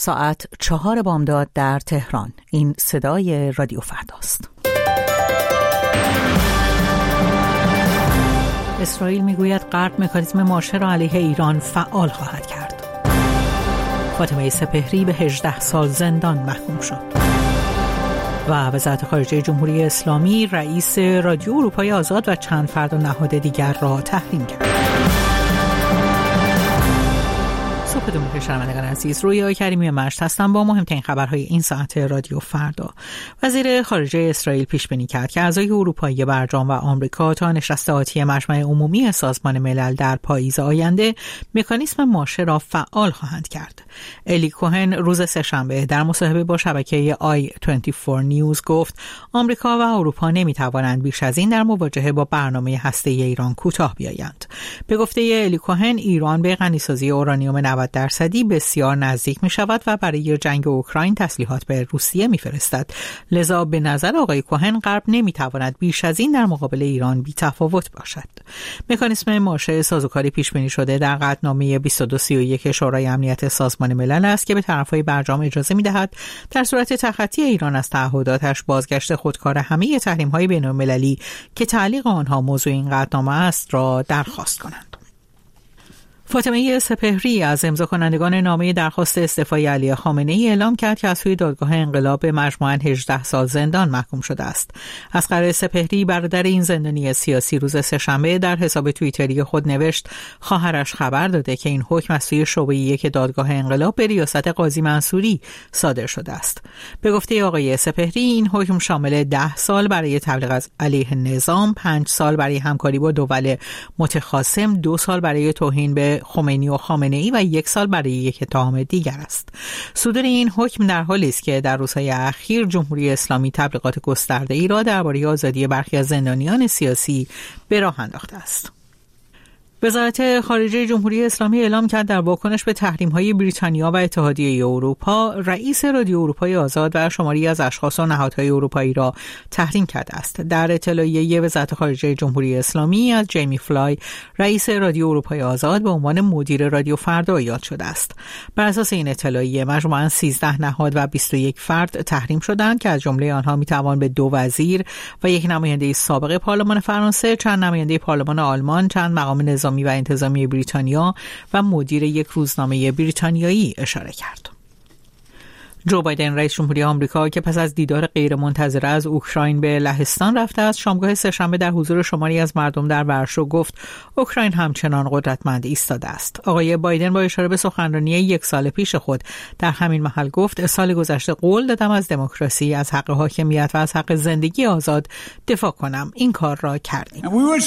ساعت 4 بامداد در تهران. این صدای رادیو فرداست. اسرائیل میگوید غرب مکانیزم ماشه را علیه ایران فعال خواهد کرد. فاطمه سپهری به 18 سال زندان محکوم شد. و وزارت خارجه جمهوری اسلامی رئیس رادیو اروپای آزاد و چند فرد و نهاد دیگر را تحریم کرد. صبحتون بخیر شنوندگان عزیز. رویا کریمی مشت هستم با مهمترین خبرهای این ساعت رادیو فردا. وزیر خارجه اسرائیل پیش بینی کرد که اعضای اروپایی برجام و آمریکا تا نشست آتی مجمع عمومی سازمان ملل در پاییز آینده مکانیزم ماشه را فعال خواهند کرد. الی کوهن روز سه‌شنبه در مصاحبه با شبکه i24 نیوز گفت آمریکا و اروپا نمیتوانند بیش از این در مواجهه با برنامه هسته‌ای ایران کوتاه بیایند. به گفته الی کوهن ایران به غنیسازی اورانیوم 90% بسیار نزدیک می شود و برای جنگ اوکراین تسلیحات به روسیه می فرستد. لذا به نظر آقای کوهن غرب نمی تواند بیش از این در مقابل ایران بی تفاوت باشد. مکانیزم ماشه سازوکاری پیش بینی شده در قطعنامه 2231 شورای امنیت سازمان ملل است که به طرفهای برجام اجازه می دهد در صورت تخطی ایران از تعهداتش بازگشت خودکار همه تحریم‌های بین‌المللی که تعلیق آنها موضوع این قطعنامه است را درخواست کنند. فاطمه سپهری از امضا کنندگان نامه درخواست استعفای علی خامنه‌ای اعلام کرد که از سوی دادگاه انقلاب مجموعاً 18 سال زندان محکوم شده است. اصغر سپهری برادر این زندانی سیاسی روز سه‌شنبه در حساب توییتری خود نوشت خواهرش خبر داده که این حکم از سوی شعبه 1 دادگاه انقلاب به ریاست قاضی منصوری صادر شده است. به گفته آقای سپهری این حکم شامل 10 سال برای تبلیغ از علیه نظام، 5 سال برای همکاری با دول متخاصم، 2 سال برای توهین به خمینی و خامنه‌ای و 1 سال برای یک اتهام دیگر است. صدور این حکم در حالی است که در روزهای اخیر جمهوری اسلامی تبلیغات گسترده‌ای را درباره آزادی برخی از زندانیان سیاسی به راه انداخته است. وزارت خارجه جمهوری اسلامی اعلام کرد در واکنش به تحریم‌های بریتانیا و اتحادیه اروپا رئیس رادیو اروپای آزاد و شماری از اشخاص و نهادهای اروپایی را تحریم کرده است. در اطلاعیه وزارت خارجه جمهوری اسلامی از جیمی فلای رئیس رادیو اروپای آزاد به عنوان مدیر رادیو فردا یاد شده است. بر اساس این اطلاعیه مجموعاً 13 نهاد و 21 فرد تحریم شدند که از جمله آنها میتوان به 2 وزیر و 1 نماینده سابق پارلمان فرانسه، چند نماینده پارلمان آلمان، چند مقام نظامی و انتظامی بریتانیا و مدیر یک روزنامه بریتانیایی اشاره کرد. جو بایدن رئیس جمهوری آمریکا که پس از دیدار غیرمنتظره از اوکراین به لهستان رفته است، شامگاه سه‌شنبه در حضور شماری از مردم در ورشو گفت اوکراین همچنان قدرتمند ایستاده است. آقای بایدن با اشاره به سخنرانی 1 سال پیش خود در همین محل گفت سال گذشته قول دادم از دموکراسی، از حق حاکمیت و از حق زندگی آزاد دفاع کنم. این کار را کردیم.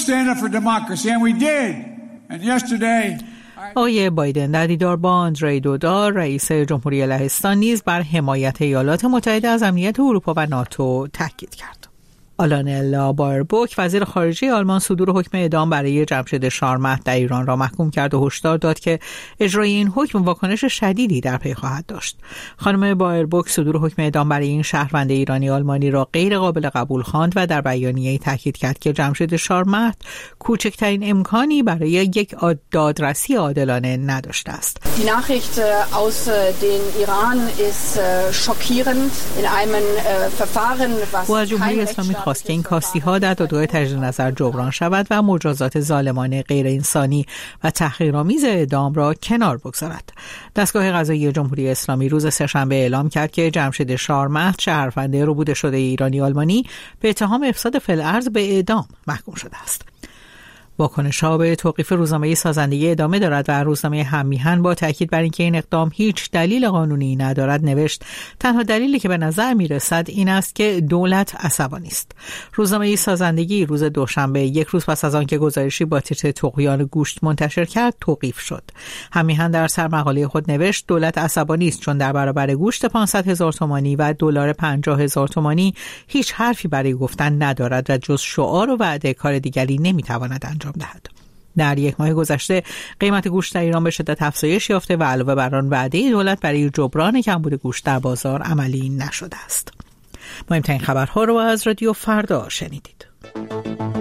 آقای بایدن در دیدار با آندری دودا رئیس جمهوری لهستان نیز بر حمایت ایالات متحده از امنیت اروپا و ناتو تاکید کرد. آلانلا بایربوک وزیر خارجه آلمان صدور حکم اعدام برای جمشید شارمهد در ایران را محکوم کرد و هشدار داد که اجرای این حکم واکنش شدیدی در پی خواهد داشت. خانم بایربوک صدور حکم اعدام برای این شهروند ایرانی آلمانی را غیر قابل قبول خواند و در بیانیه‌ای تاکید کرد که جمشید شارمهد کوچکترین امکانی برای یک دادرسی عادلانه نداشته است. Die Nachricht aus den Iran ist schockierend in einem Verfahren was خواست که این کاستی‌ها در دادگاه تجدید نظر جبران شود و مجازات ظالمانه غیر انسانی و تحقیرآمیز اعدام را کنار بگذارد. دستگاه قضایی جمهوری اسلامی روز سه‌شنبه اعلام کرد که جمشید شارمهد شهروند ربوده شده ایرانی آلمانی به اتهام افساد فی‌الارض به اعدام محکوم شده است. واکنش‌ها به توقیف روزنامه سازندگی ادامه دارد و روزنامه هم‌میهن با تاکید بر اینکه این اقدام هیچ دلیل قانونی ندارد نوشت تنها دلیلی که به نظر می‌رسد این است که دولت عصبانی است. روزنامه سازندگی روز دوشنبه 1 روز پس از آنکه گزارشی با تیتر طغیان گوشت منتشر کرد توقیف شد. هم‌میهن در سرمقاله خود نوشت دولت عصبانی است چون در برابر گوشت 500,000 تومانی و دلار 50,000 تومانی هیچ حرفی برای گفتن ندارد و جز شعار و وعده کار دیگری نمی‌تواند انجام دهد. در 1 ماه گذشته قیمت گوشت در ایران به شدت افزایش یافته و علاوه بر آن وعده دولت برای جبران کمبود گوشت در بازار عملی نشده است. مهمترین خبرها رو از رادیو فردا شنیدید.